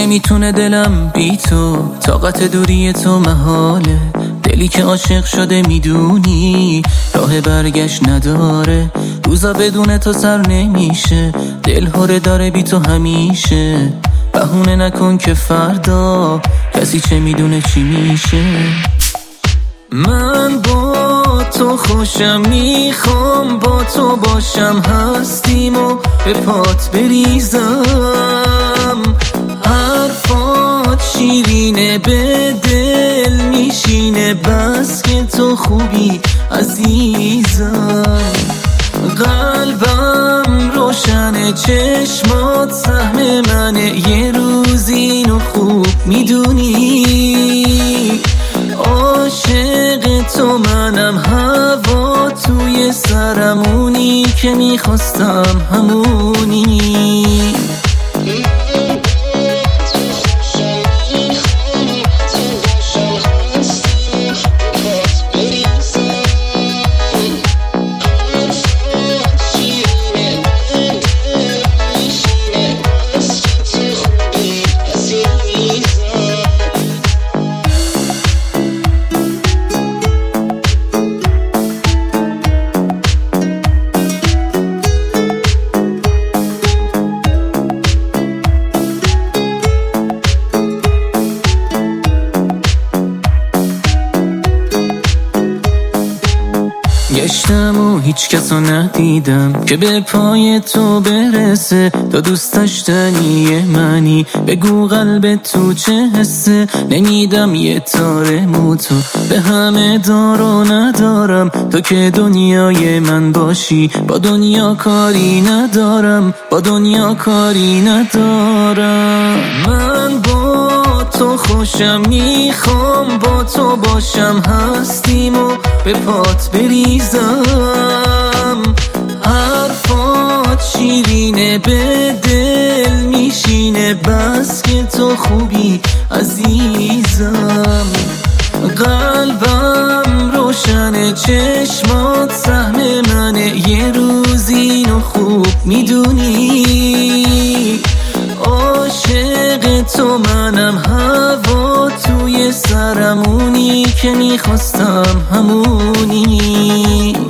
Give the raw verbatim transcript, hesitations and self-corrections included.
نمیتونه دلم بی تو، طاقت دوری تو محاله. دلی که عاشق شده میدونی راه برگشت نداره، روزا بدون تو سر نمیشه، دل هره داره بی تو همیشه. بهونه نکن که فردا کسی چه میدونه چی میشه. من با تو خوشم، میخوام با تو باشم، هستیم و به پات بریزم. حرفات شیرینه به دل میشینه، بس که تو خوبی عزیزم. قلبم روشنه، چشمات سهم منه، یه روز اینو خوب میدونی. عاشق تو منم، هوا توی سرمونی که میخواستم همونی. گشتم و هیچ کسو ندیدم که به پای تو برسه، تا دوست داشتنی منی، بگو قلب تو چه حسه. نمیدم یه تاره موتو، به همه دار و ندارم، تو که دنیای من باشی، با دنیا کاری ندارم، با دنیا کاری ندارم. من با تو خوشم، میخوام با تو باشم، هستیم و به پات بریزم. حرفات شیرینه به دل میشینه، بس که تو خوبی عزیزم. قلبم روشنه، چشمات سهم منه، یه روز اینو خوب میدونی. عاشق تو منم، هوا توی سرمونی که میخواستم همونی.